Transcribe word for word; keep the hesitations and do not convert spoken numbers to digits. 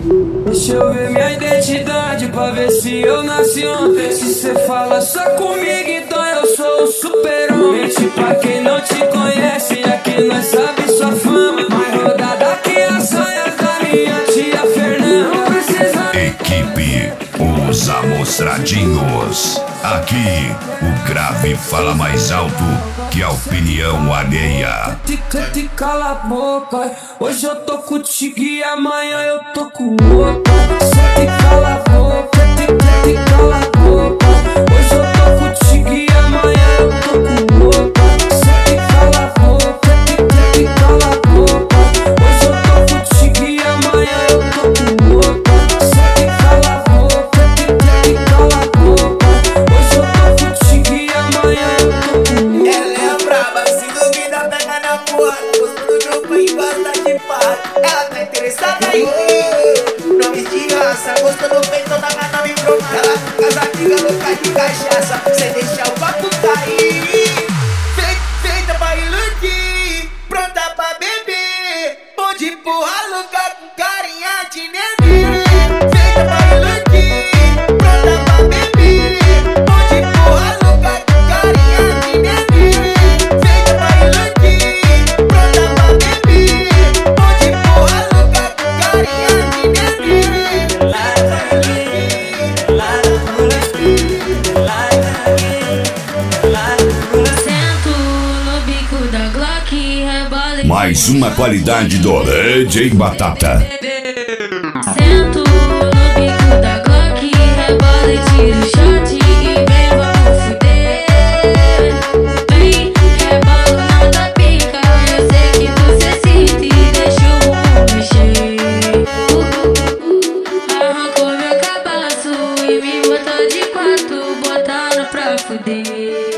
Deixa eu ver minha identidade pra ver se eu nasci ontem. Se cê fala só comigo, então eu sou o super-homem. Mente pra quem não te conhece, aqui nós sabe sua fama. Mais rodada que as sonhas da minha tia Fernanda. Equipe Os Amostradinhos. Aqui o grave fala mais alto que a opinião alheia. Te cala a boca, hoje eu tô contigo e amanhã eu tô com outra. Cê te cala a boca, te, te cala a boca. Hoje eu tô contigo e amanhã eu tô com outra. Cê te cala a boca, te, te cala a boca. Hoje eu tô contigo e amanhã eu tô com outra. Cê te cala a boca, te, te cala a boca. Hoje eu tô contigo e amanhã eu tô com outra. Ela é braba, se duvida pega na porra. Gosto do grupo e gosta de farra. Ela tá interessada em mim, nomes de raça. Gosto do peito da minha nome broma. Ela com as amigas loucas de cachaça. Cê deixa o papo cair. Fe Feita pra iludir, pronta pra beber. Bom de porra louca com carinha de neném. Feita pra iludir, pronta pra beber. Bom de porra louca com carinha de neném. Feita pra iludir, pronta pra beber. Bom de porra louca com carinha de neném. Sento no bico da Glock, rebola e Mais uma qualidade do D J Batata. Sento no bico da Glock, rebola e tiro shot e vem, vamos fuder. Vem, rebola não dá pica, eu sei que tu se excita e deixa o mundo mexer. Uh, uh, uh, arrancou meu cabaço e me botou de quatro, botando pra fuder.